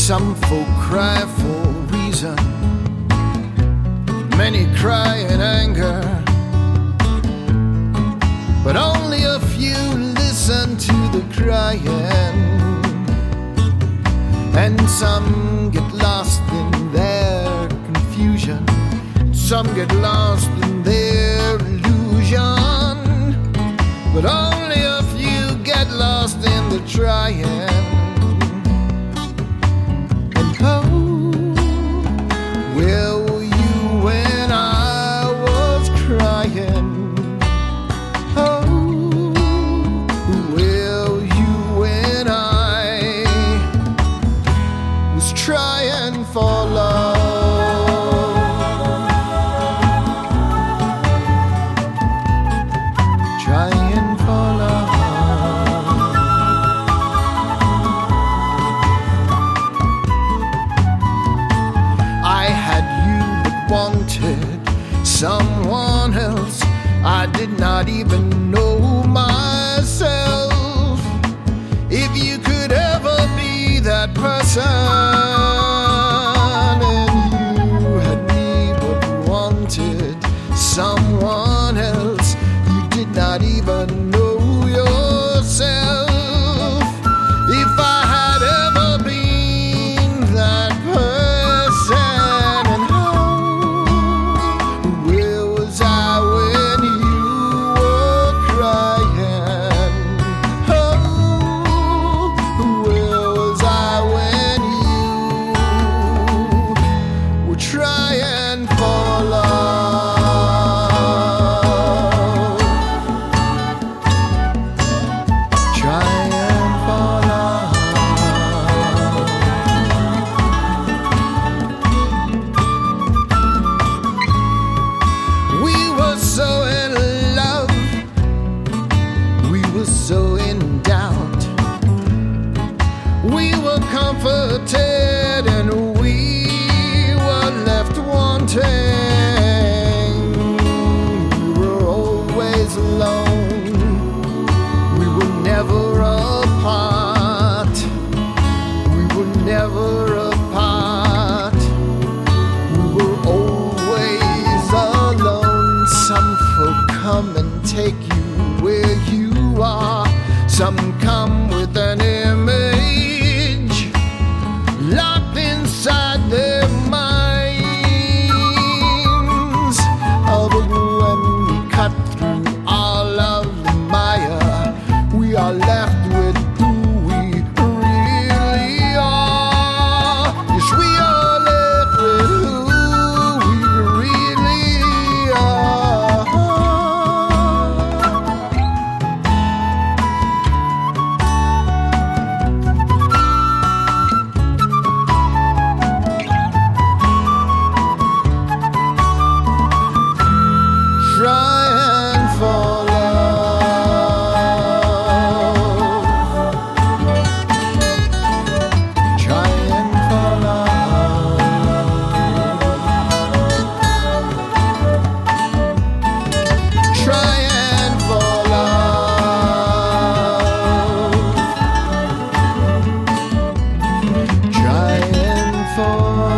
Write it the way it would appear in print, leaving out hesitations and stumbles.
Some folk cry for reason, many cry in anger, but only a few listen to the crying. And some get lost in their confusion, some get lost in their illusion, but only a few get lost in the trying. And oh, where were you when I was crying? Oh, where were you when I was trying for love? Trying for love. I had you but wanted someone else. I did not even know myself. If you could ever be that person, and you had me but wanted someone else, you did not even know yourself. If I had ever been that person, and how, where was I when you were crying? Oh, where was I when you were trying for love? Trying for love. We were so in love, we were so in doubt, we were comforted and we were left wanting. We were always alone, we were never apart, we were never apart, we were always alone. Some folk come and take you where you are, some come with an image locked inside their minds. Oh, but when we cut through all of the mire, we are left with who we really are. Yes, we are left with who we really are. Trying for love. Trying for love. Trying for love. Trying for